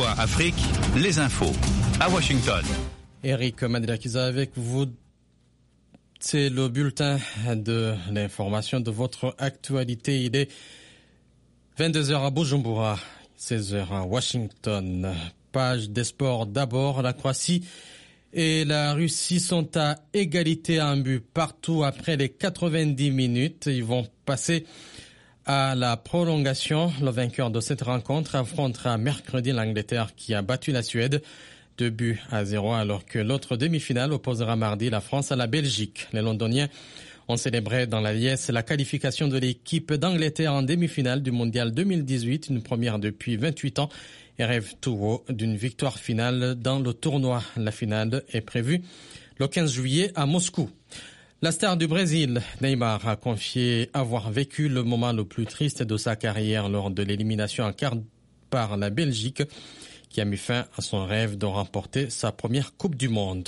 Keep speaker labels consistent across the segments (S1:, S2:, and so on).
S1: VOA Afrique, les infos à Washington.
S2: Eric Madelakiza avec vous. C'est le bulletin de l'information de votre actualité. Il est 22h à Bujumbura, 16h à Washington. Page des sports d'abord. La Croatie et la Russie sont à égalité à un but partout après les 90 minutes. Ils vont passer à la prolongation. Le vainqueur de cette rencontre affrontera mercredi l'Angleterre qui a battu la Suède 2-0 alors que l'autre demi-finale opposera mardi la France à la Belgique. Les Londoniens ont célébré dans la liesse la qualification de l'équipe d'Angleterre en demi-finale du Mondial 2018, une première depuis 28 ans, et rêvent tout haut d'une victoire finale dans le tournoi. La finale est prévue le 15 juillet à Moscou. La star du Brésil, Neymar, a confié avoir vécu le moment le plus triste de sa carrière lors de l'élimination en quart par la Belgique, qui a mis fin à son rêve de remporter sa première Coupe du Monde.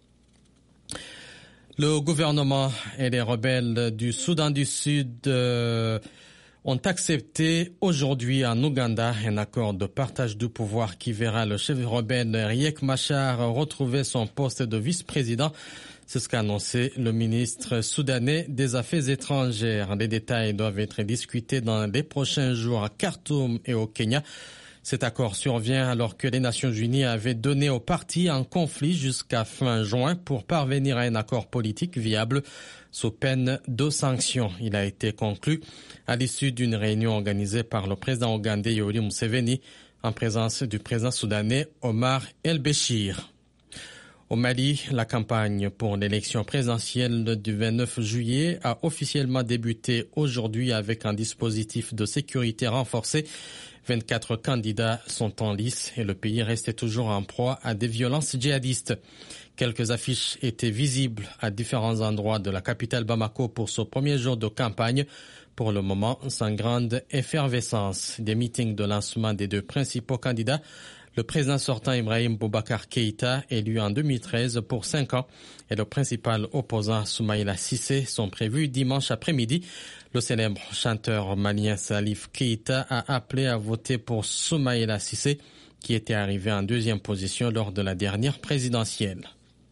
S2: Le gouvernement et les rebelles du Soudan du Sud ont accepté aujourd'hui en Ouganda un accord de partage du pouvoir qui verra le chef rebelle Riek Machar retrouver son poste de vice-président. C'est ce qu'a annoncé le ministre soudanais des Affaires étrangères. Les détails doivent être discutés dans les prochains jours à Khartoum et au Kenya. Cet accord survient alors que les Nations Unies avaient donné aux partis en conflit jusqu'à fin juin pour parvenir à un accord politique viable sous peine de sanctions. Il a été conclu à l'issue d'une réunion organisée par le président ougandais Yoweri Museveni en présence du président soudanais Omar El-Béchir. Au Mali, la campagne pour l'élection présidentielle du 29 juillet a officiellement débuté aujourd'hui avec un dispositif de sécurité renforcé. 24 candidats sont en lice et le pays restait toujours en proie à des violences djihadistes. Quelques affiches étaient visibles à différents endroits de la capitale Bamako pour ce premier jour de campagne. Pour le moment, sans grande effervescence. Des meetings de lancement des deux principaux candidats, le président sortant Ibrahim Boubacar Keïta, élu en 2013 pour 5 ans, et le principal opposant Soumaïla Cissé sont prévus dimanche après-midi. Le célèbre chanteur malien Salif Keïta a appelé à voter pour Soumaïla Cissé, qui était arrivé en deuxième position lors de la dernière présidentielle.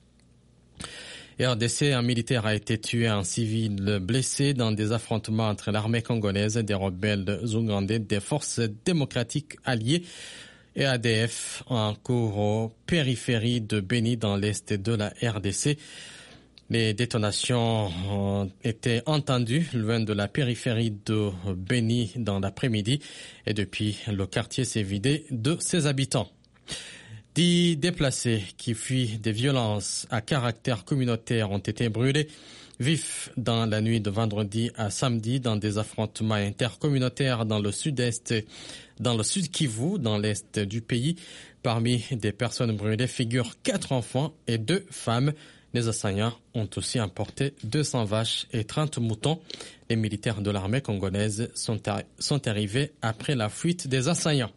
S2: RDC, un militaire a été tué, un civil blessé dans des affrontements entre l'armée congolaise, des rebelles ougandais, des forces démocratiques alliées et ADF en cours aux périphéries de Beni dans l'est de la RDC. Les détonations ont été entendues loin de la périphérie de Beni dans l'après-midi et depuis, le quartier s'est vidé de ses habitants. 10 déplacés qui fuient des violences à caractère communautaire ont été brûlés vifs dans la nuit de vendredi à samedi dans des affrontements intercommunautaires dans le sud-est, dans le sud Kivu, dans l'est du pays. Parmi des personnes brûlées figurent 4 enfants et 2 femmes. Les assaillants ont aussi emporté 200 vaches et 30 moutons. Les militaires de l'armée congolaise sont arrivés après la fuite des assaillants.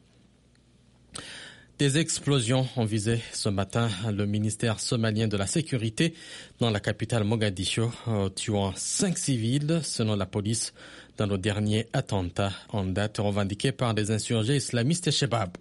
S2: Des explosions ont visé ce matin le ministère somalien de la Sécurité dans la capitale Mogadiscio, tuant 5 civils, selon la police, dans le dernier attentat en date revendiqué par les insurgés islamistes Chebab.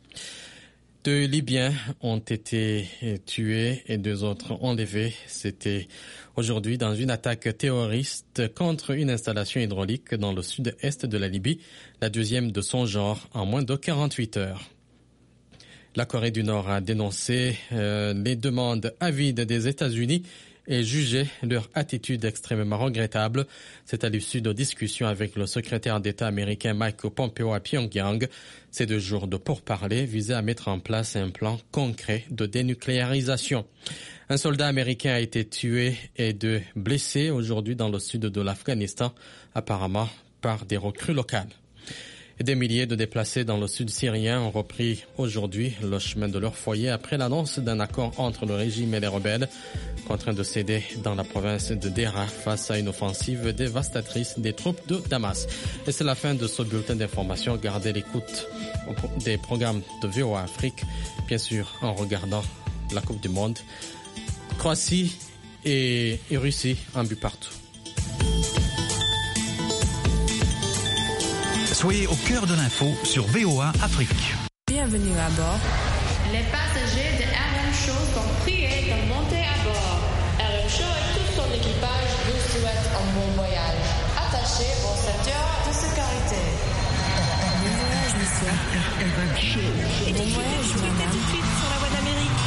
S2: 2 Libyens ont été tués et 2 autres enlevés. C'était aujourd'hui dans une attaque terroriste contre une installation hydraulique dans le sud-est de la Libye, la deuxième de son genre en moins de 48 heures. La Corée du Nord a dénoncé les demandes avides des États-Unis et jugé leur attitude extrêmement regrettable. C'est à l'issue de discussions avec le secrétaire d'État américain Mike Pompeo à Pyongyang. Ces 2 jours de pourparlers visaient à mettre en place un plan concret de dénucléarisation. Un soldat américain a été tué et 2 blessés aujourd'hui dans le sud de l'Afghanistan, apparemment par des recrues locales. Et des milliers de déplacés dans le sud syrien ont repris aujourd'hui le chemin de leur foyer après l'annonce d'un accord entre le régime et les rebelles, contraints de céder dans la province de Dera face à une offensive dévastatrice des troupes de Damas. Et c'est la fin de ce bulletin d'information. Gardez l'écoute des programmes de VOA Afrique, bien sûr en regardant la Coupe du Monde. Croatie et Russie, un but partout.
S1: Soyez au cœur de l'info sur VOA Afrique.
S3: Bienvenue à bord. Les passagers de RM Show sont priés de monter à bord. RM Show et tout son équipage vous souhaitent un bon voyage. Attachez vos ceintures de sécurité.
S4: Bon voyage, monsieur. RM Show. Bon voyage, madame. Tout de suite sur la voie d'Amérique.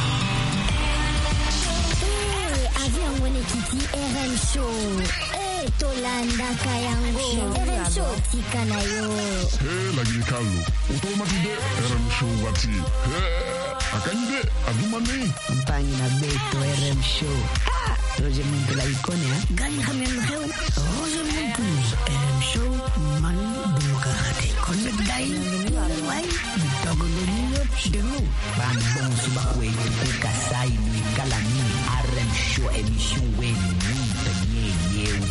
S5: Avion mwenyekiti RM Show. Tolanda kayango RM Show tika nayo.
S6: Lagi kalu. Utomatide RM Show wati. Akande adumani.
S7: Mpangi na beto RM Show. Roger Muntu la ikone ha.
S5: Gali khamem kheu. Roger Muntu.
S7: RM Show man bumukate.
S5: Konne dai. Wai.
S7: Togolonyo denu. Bambon subakwe kasai ni kalani. RM Show émission wen ni penye yeu.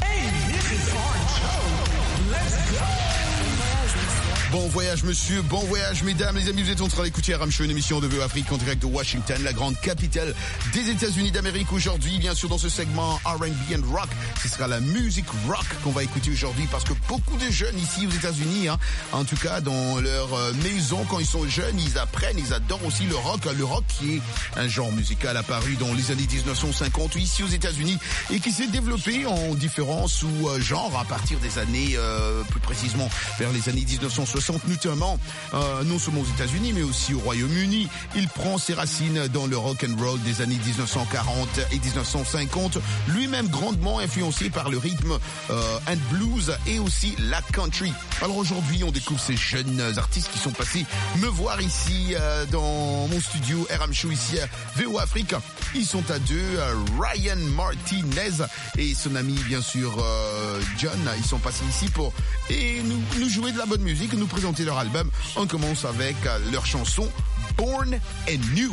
S8: Bon voyage monsieur, bon voyage mesdames, les amis, vous êtes en train d'écouter RM Show, une émission de VO Afrique en direct de Washington, la grande capitale des États-Unis d'Amérique. Aujourd'hui, bien sûr, dans ce segment R&B and Rock, ce sera la musique rock qu'on va écouter aujourd'hui parce que beaucoup de jeunes ici aux États-Unis, en tout cas dans leur maison, quand ils sont jeunes, ils apprennent, ils adorent aussi le rock qui est un genre musical apparu dans les années 1950 ici aux États-Unis et qui s'est développé en différents sous-genres à partir des années, plus précisément vers les années 1960. Notamment, non seulement aux États-Unis, mais aussi au Royaume-Uni. Il prend ses racines dans le rock and roll des années 1940 et 1950, lui-même grandement influencé par le rythme and blues et aussi la country. Alors aujourd'hui, on découvre ces jeunes artistes qui sont passés me voir ici dans mon studio RM Show ici à VO Afrique. Ils sont à deux, Ryan Martinez et son ami bien sûr John. Ils sont passés ici pour nous jouer de la bonne musique, nous présenter leur album. On commence avec leur chanson Born Anew.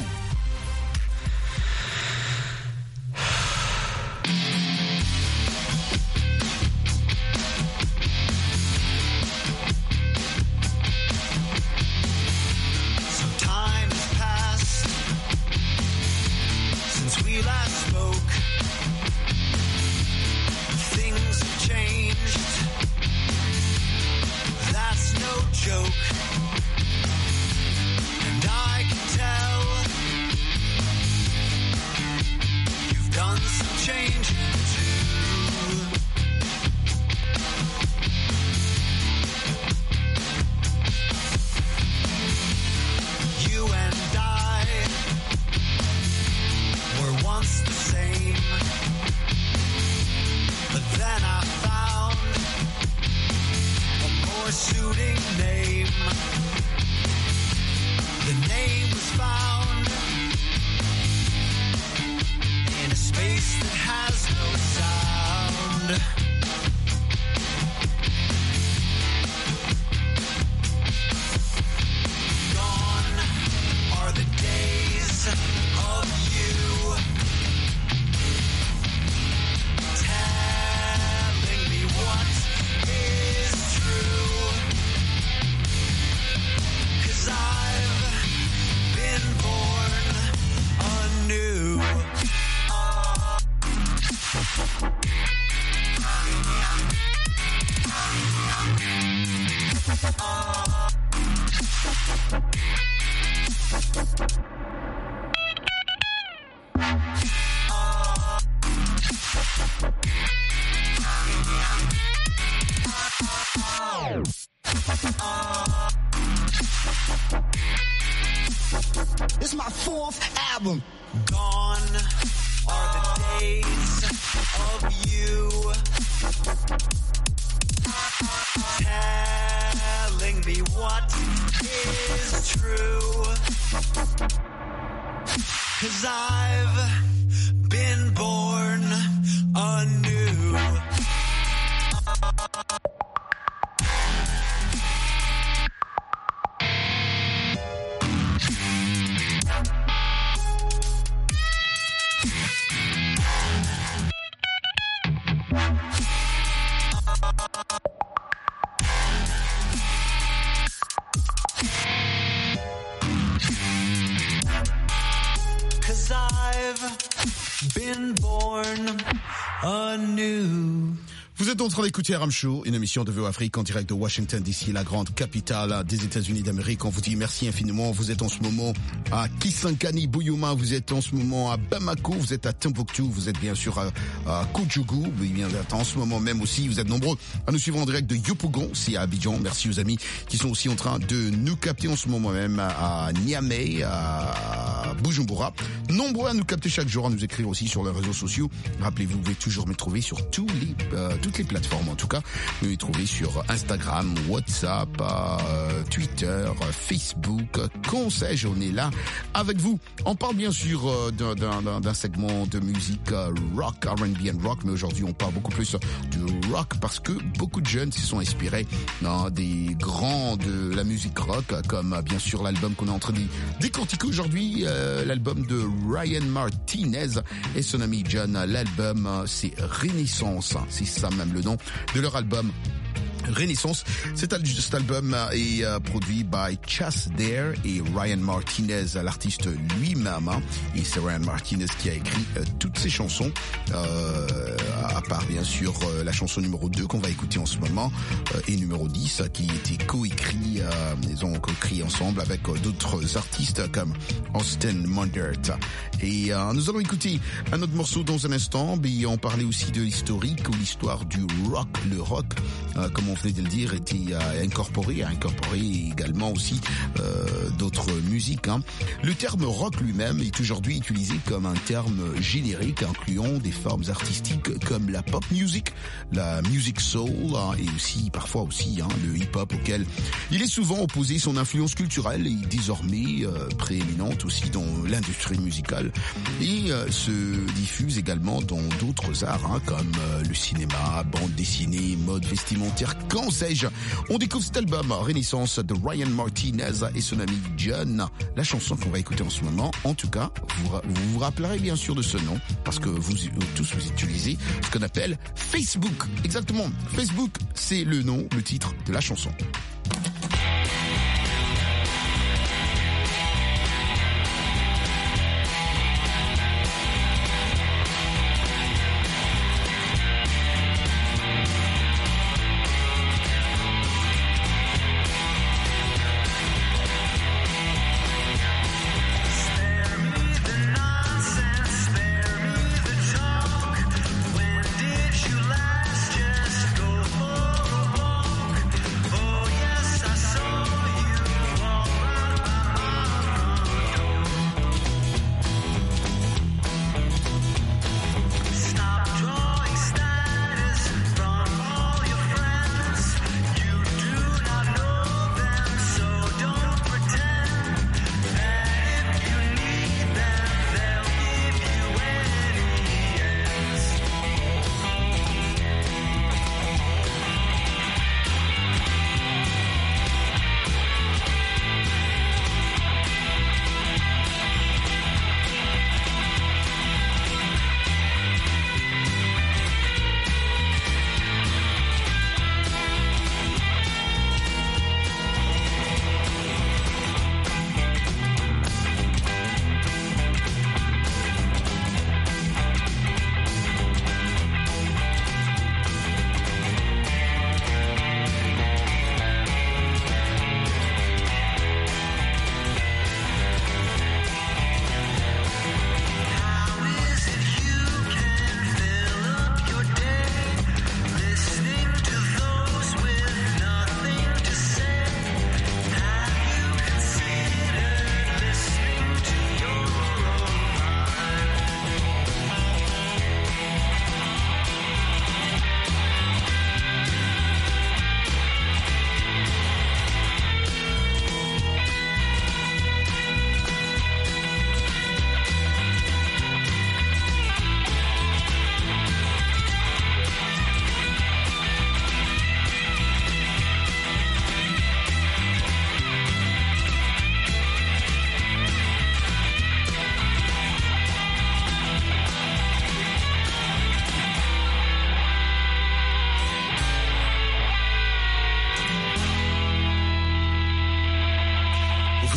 S9: It's my fourth album.
S10: Gone are the days of you telling me what is true. 'Cause I've been born anew. Been born anew.
S8: Vous êtes en train d'écouter RM Show, une émission de VOA Afrique en direct de Washington DC, la grande capitale des États-Unis d'Amérique. On vous dit merci infiniment. Vous êtes en ce moment à Kisangani, Bouyouma, vous êtes en ce moment à Bamako, vous êtes à Tombouctou, vous êtes bien sûr à Koudjougou, vous êtes en ce moment même aussi, vous êtes nombreux à nous suivre en direct de Yopougon, c'est à Abidjan. Merci aux amis qui sont aussi en train de nous capter en ce moment même à Niamey, à Bujumbura. Nombreux à nous capter chaque jour, à nous écrire aussi sur les réseaux sociaux. Rappelez-vous, vous pouvez toujours me trouver sur toutes les plateformes en tout cas. Vous pouvez trouver sur Instagram, WhatsApp, Twitter, Facebook, qu'on sais-je, on est là avec vous. On parle bien sûr d'un segment de musique rock, R&B and rock, mais aujourd'hui on parle beaucoup plus du rock parce que beaucoup de jeunes se sont inspirés dans des grands de la musique rock, comme bien sûr l'album qu'on est en train de décortiquer aujourd'hui, l'album de Ryan Martinez et son ami John. L'album c'est Renaissance, c'est ça même le nom de leur album Renaissance. Cet album est produit by Chas Dare et Ryan Martinez, l'artiste lui-même. Et c'est Ryan Martinez qui a écrit toutes ces chansons, à part bien sûr la chanson numéro 2 qu'on va écouter en ce moment, et numéro 10 qui était coécrit, ils ont coécrit ensemble avec d'autres artistes comme Austin Mundert. Et nous allons écouter un autre morceau dans un instant, mais on parlait aussi de l'historique ou l'histoire du rock. Le rock, comme on venait de le dire, était incorporé également aussi d'autres musiques. Le terme rock lui-même est aujourd'hui utilisé comme un terme générique incluant des formes artistiques comme la pop music, la music soul et aussi parfois aussi le hip-hop auquel il est souvent opposé. Son influence culturelle est désormais prééminente aussi dans l'industrie musicale et se diffuse également dans d'autres arts comme le cinéma, bande dessinée, mode vestimentaire, quand sais-je. On découvre cet album Renaissance de Ryan Martinez et son ami John. La chanson qu'on va écouter en ce moment, en tout cas, vous vous rappellerez bien sûr de ce nom parce que vous tous vous utilisez ce qu'on appelle Facebook. Exactement, Facebook, c'est le nom, le titre de la chanson.
S10: When did you last just go for a walk? Oh yeah.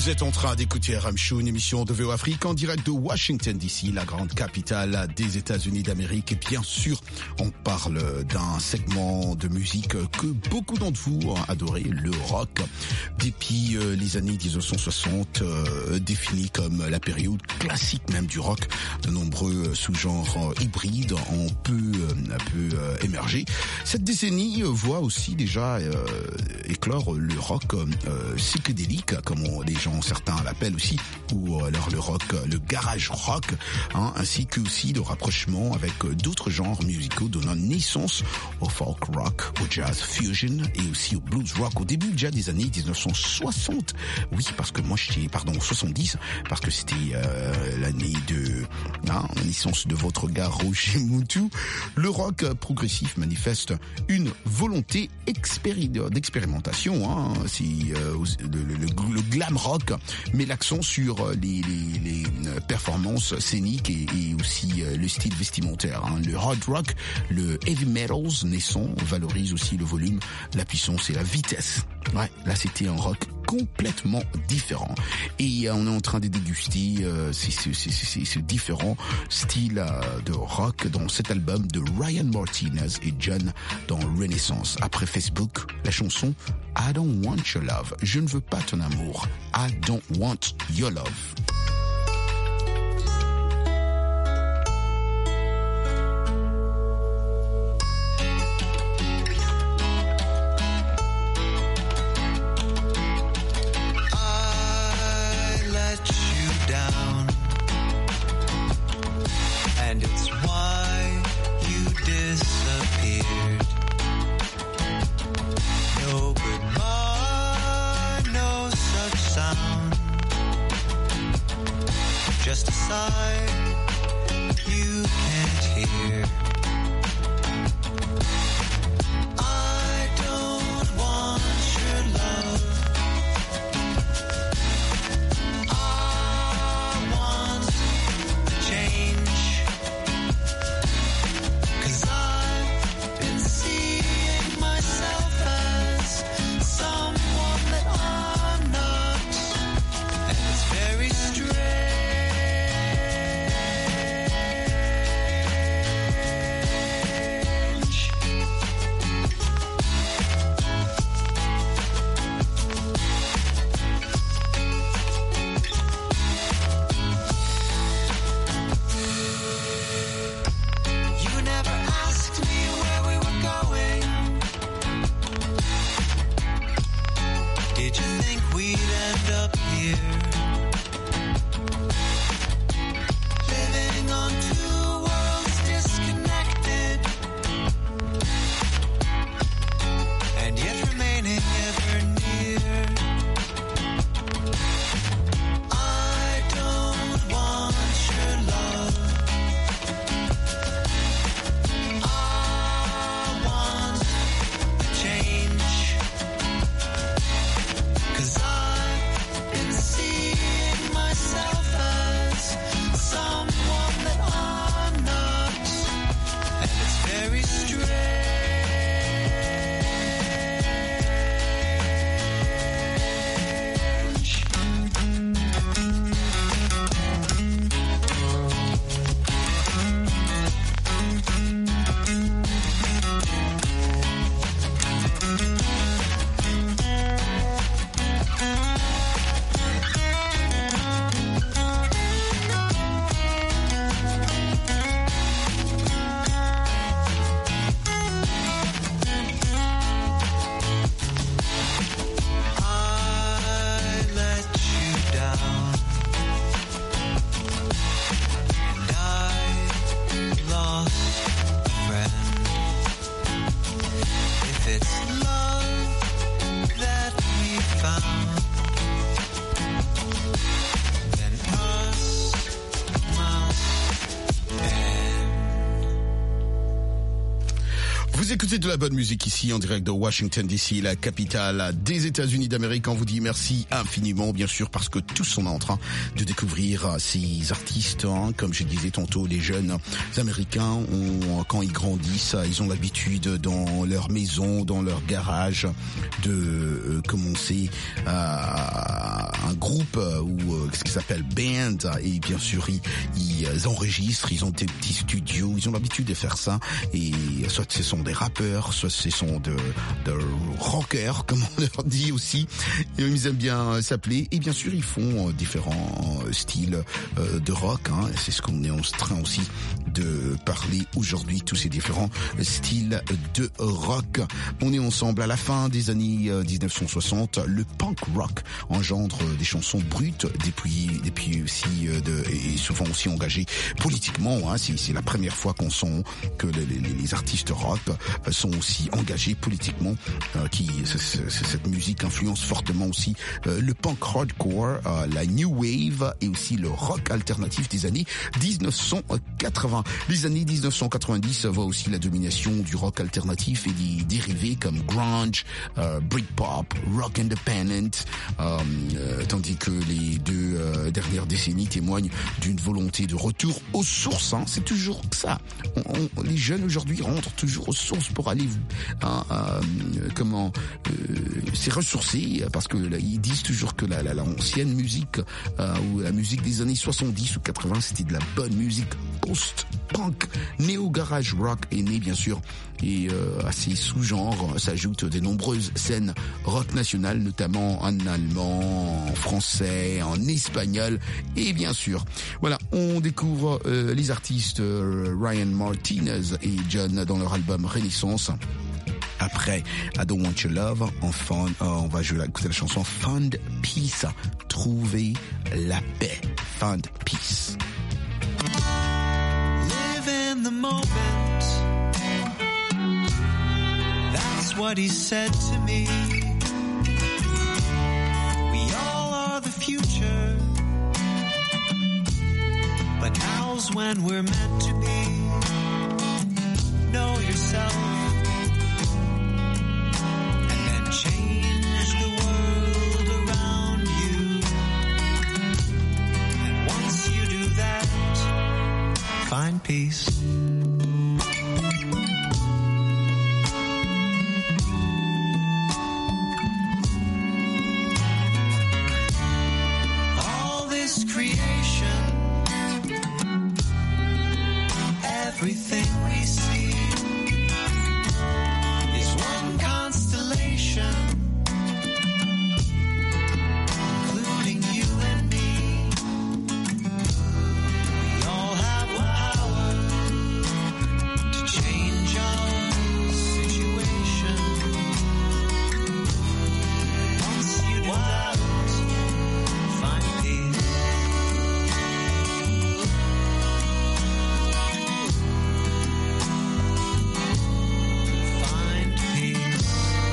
S8: Vous êtes en train d'écouter RM Show, une émission de VO Afrique en direct de Washington DC, la grande capitale des États-Unis d'Amérique. Et bien sûr, on parle d'un segment de musique que beaucoup d'entre vous ont adoré, le rock. Depuis les années 1960, défini comme la période classique même du rock, de nombreux sous-genres hybrides ont peu émergé. Cette décennie voit aussi déjà éclore le rock psychédélique, comme certains l'appellent aussi, ou alors le rock, le garage rock, ainsi que aussi le rapprochement avec d'autres genres musicaux donnant naissance au folk rock, au jazz fusion et aussi au blues rock au début déjà des années 1960. Oui, parce que moi j'étais, 70, parce que c'était l'année de naissance de votre gars Roger Moutou. Le rock progressif manifeste une volonté d'expérimentation. C'est le glam rock met l'accent sur les performances scéniques et aussi le style vestimentaire. Le hard rock, le heavy metals naissant valorise aussi le volume, la puissance et la vitesse. Ouais, là c'était un rock complètement différent. Et on est en train de déguster ces différents styles de rock dans cet album de Ryan Martinez et John dans Renaissance. Après Facebook, la chanson I Don't Want Your Love. Je ne veux pas ton amour. I Don't Want Your Love.
S10: Just a sigh you can't hear. I don't want your love. I want change. 'Cause I've been seeing myself as someone that I'm not. And it's very strange. Did you think we'd end up here? Living on two worlds disconnected, and yet remaining ever near. I don't want your love. I want a change. 'Cause I've been seeing myself as someone that I'm not, and it's very strange. I let you down, and I lost a friend. If it's love that we found, then us must end.
S8: Vous écoutez de la bonne musique ici en direct de Washington DC, la capitale des États-Unis d'Amérique. On vous dit merci infiniment, bien sûr, parce que tous on est en train de découvrir ces artistes. Comme je disais tantôt, les jeunes Américains, quand ils grandissent, ils ont l'habitude dans leur maison, dans leur garage, de commencer à un groupe ce qui s'appelle band, et bien sûr ils enregistrent, ils ont des petits studios, ils ont l'habitude de faire ça, et soit ce sont des rappeurs, soit ce sont de rockers, comme on leur dit aussi, et ils aiment bien s'appeler, et bien sûr ils font différents styles de rock, hein. C'est ce qu'on est en train aussi de parler aujourd'hui, tous ces différents styles de rock. On est ensemble à la fin des années 1960. Le punk rock engendre des chansons brutes, depuis aussi et souvent aussi engagées politiquement, hein. C'est la première fois qu'on sent que les artistes rock sont aussi engagés politiquement, cette musique influence fortement aussi le punk hardcore, la new wave et aussi le rock alternatif des années 1980. Les années 1990 voient aussi la domination du rock alternatif et des dérivés comme grunge, Britpop, rock independent, tandis que les deux dernières décennies témoignent d'une volonté de retour aux sources, hein. C'est toujours ça. Les jeunes aujourd'hui rentrent toujours aux sources pour aller se ressourcer, parce que là, ils disent toujours que l'ancienne musique ou la musique des années 70 ou 80, c'était de la bonne musique post-punk, néo-garage rock est né bien sûr, et à ces sous-genres s'ajoutent de nombreuses scènes rock nationales, notamment en allemand, en français, en espagnol, et bien sûr, voilà, on découvre les artistes Ryan Martinez et John dans leur album Renaissance. Après I Don't Want Your Love, on va écouter la chanson Find Peace, trouver la paix, Find Peace.
S10: Live in the moment, that's what he said to me. We all are the future, but now's when we're meant to be. Know yourself, and then change the world around you. And once you do that, find peace. All this creation, everything we see is one constellation, including you and me. We all have the power to change our situation. Once you do that, find peace. Find peace.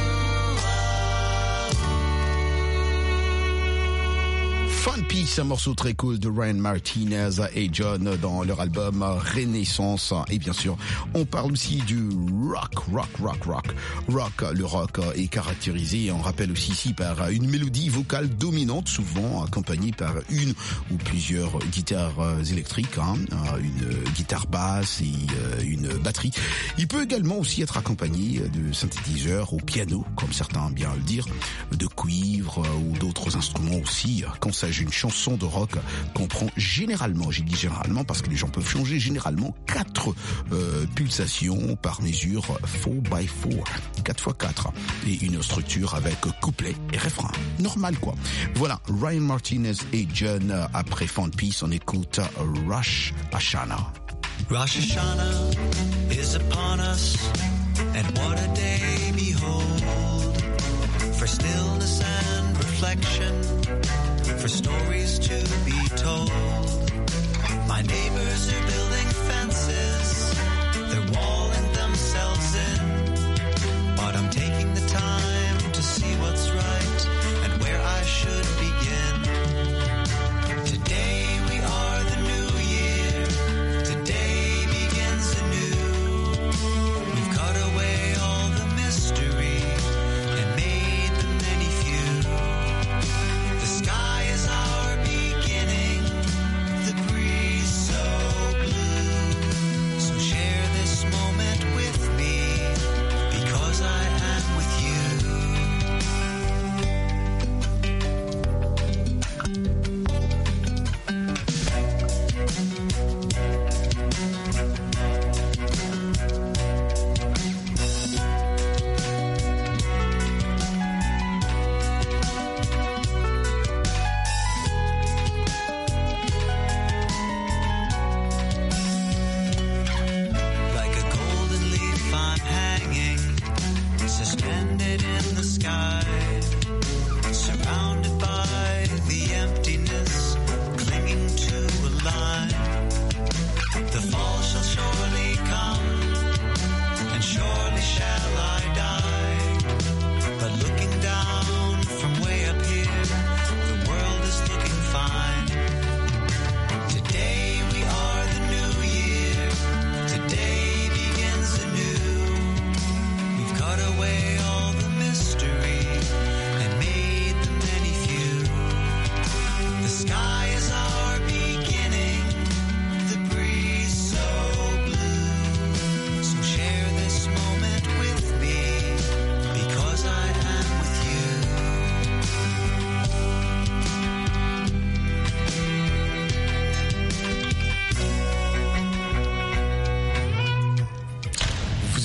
S8: Find Peace, un morceau très cool de Ryan Martinez et John dans leur album Renaissance. Et bien sûr, on parle aussi du rock. Le rock est caractérisé, on rappelle aussi ici, par une mélodie vocale dominante, souvent accompagnée par une ou plusieurs guitares électriques, hein, une guitare basse et une batterie. Il peut également aussi être accompagné de synthétiseurs au piano, comme certains aiment bien le dire, de cuivre ou d'autres instruments aussi. Quand il s'agit d'une chanson de rock, comprend généralement, j'ai dit généralement parce que les gens peuvent changer, généralement 4 pulsations par mesure, 4x4, 4x4, et une structure avec couplet et refrain. Normal quoi. Voilà, Ryan Martinez et John. Après Find Peace, on écoute Rosh Hashanah.
S10: Rosh Hashanah is upon us, and what a day, behold, for stillness and reflection, for stories to be told. My neighbors are building fences, they're walling themselves in, but I'm taking the time to see what's right and where I should begin. Today we are the new year, today begins anew. We've cut away all the mystery and made the many few. The sky is our beginning,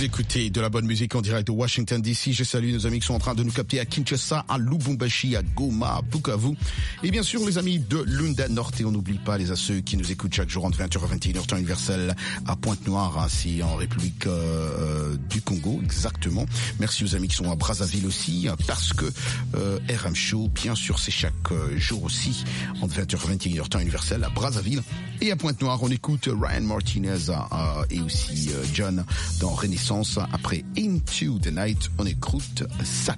S8: Vous écoutez de la bonne musique en direct de Washington DC. Je salue nos amis qui sont en train de nous capter à Kinshasa, à Lubumbashi, à Goma, à Bukavu. Et bien sûr, les amis de Lunda Norte. Et on n'oublie pas ceux qui nous écoutent chaque jour entre 20h à 21h, temps universel à Pointe-Noire, ainsi en République du Congo, exactement. Merci aux amis qui sont à Brazzaville aussi, parce que RM Show, bien sûr, c'est chaque jour aussi entre 20h et 21h, temps universel à Brazzaville. Et à Pointe-Noire, on écoute Ryan Martinez et aussi John dans Renaissance. Après Into the Night, on écoute Sac.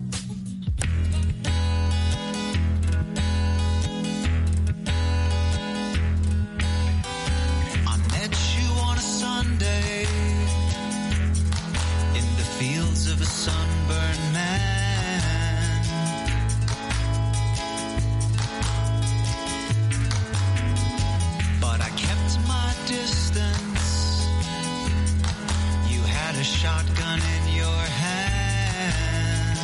S10: Shotgun in your hand,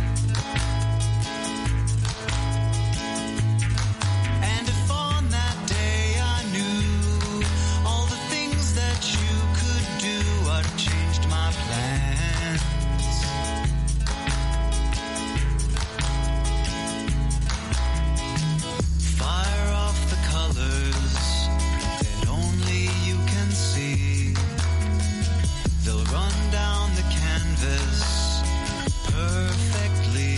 S10: and if on that day I knew all the things that you could do, I'd have changed my plans. Fire off the colors that only you can see. They'll run down the canvas perfectly.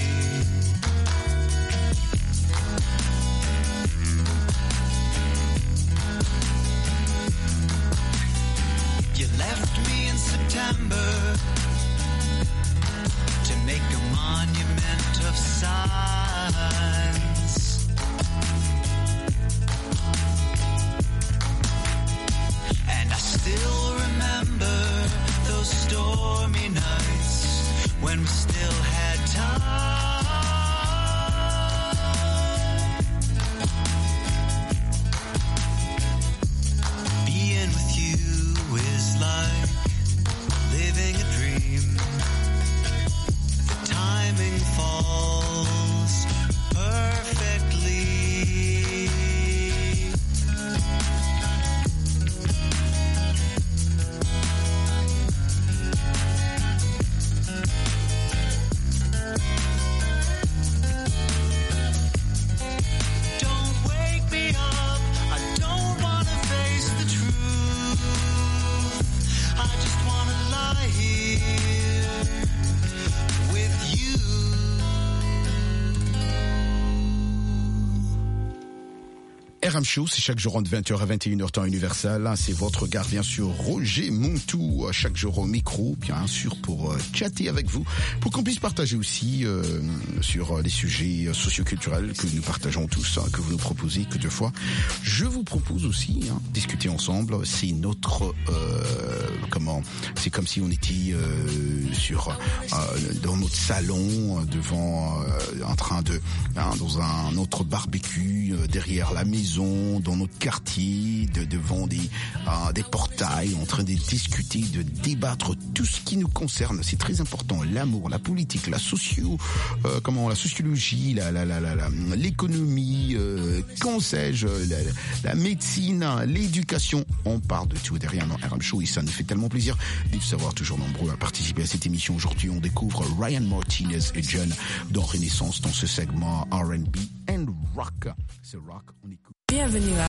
S10: You left me in September to make a monument of signs. And I still remember those stormy nights when we still had time. Being with you is like living a dream. The timing falls perfectly.
S8: RM Show, c'est chaque jour entre 20h à 21h temps universel. C'est votre gars, bien sûr, Roger Montou, chaque jour au micro, bien sûr, pour chatter avec vous, pour qu'on puisse partager aussi sur les sujets socioculturels que nous partageons tous, que vous nous proposez que deux fois. Je vous propose aussi discuter ensemble. C'est notre c'est comme si on était dans notre salon devant en train de dans un autre barbecue derrière la maison, dans notre quartier, devant des portails, en train de discuter, de débattre tout ce qui nous concerne. C'est très important. L'amour, la politique, la sociologie, l'économie, qu'en sais-je, la médecine, l'éducation. On parle de tout derrière dans RM Show et ça nous fait tellement plaisir de vous savoir toujours nombreux à participer à cette émission. Aujourd'hui, on découvre Ryan Martinez et John dans Renaissance dans ce segment R&B and Rock. C'est rock, on écoute.
S4: Bienvenue à